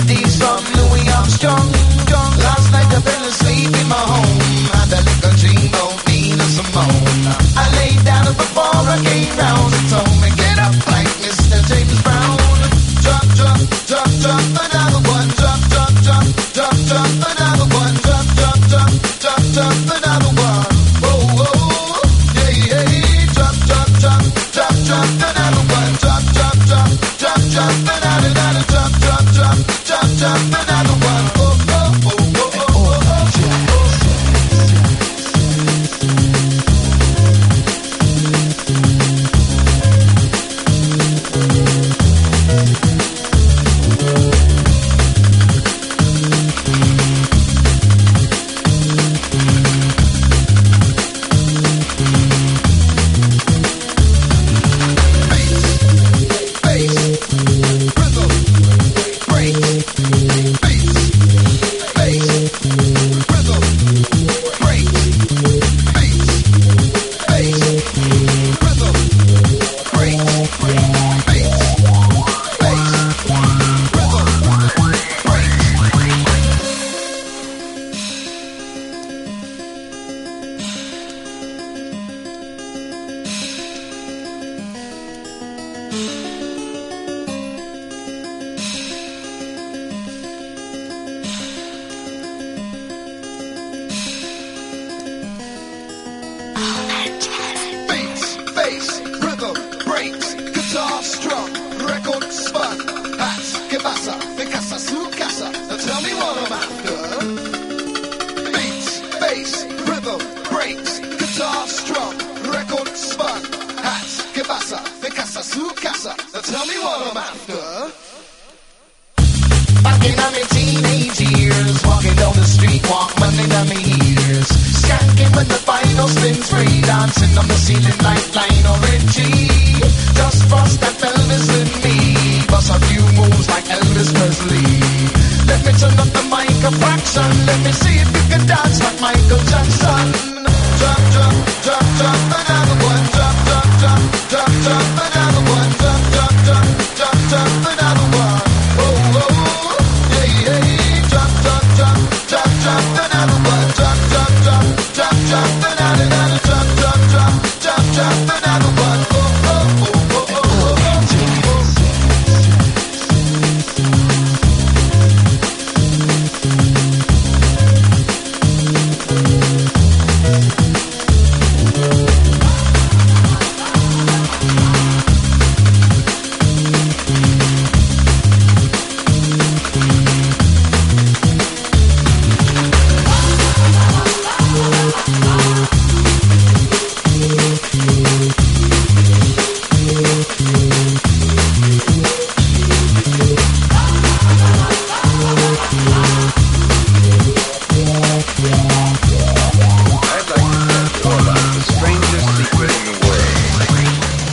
melodies from Louis Armstrong. Last night I fell asleep in my home. Had a little dream of Nina Simone. I laid down before I came round and told me, get up like Mr. James Brown. Drop, drop, drop, drop, another one. Drop, drop, drop, drop, drop, another one. Drop, drop, drop, drop, drop, another one. Whoa, whoa, yeah, yeah. Drop, drop, drop, drop, drop, another one. Drop, drop, drop, drop, drop, another, drop, drop, drop, drop, drop, another one. Oh, oh, oh, oh, oh, oh, oh. Let me see if you can dance like Michael Jackson.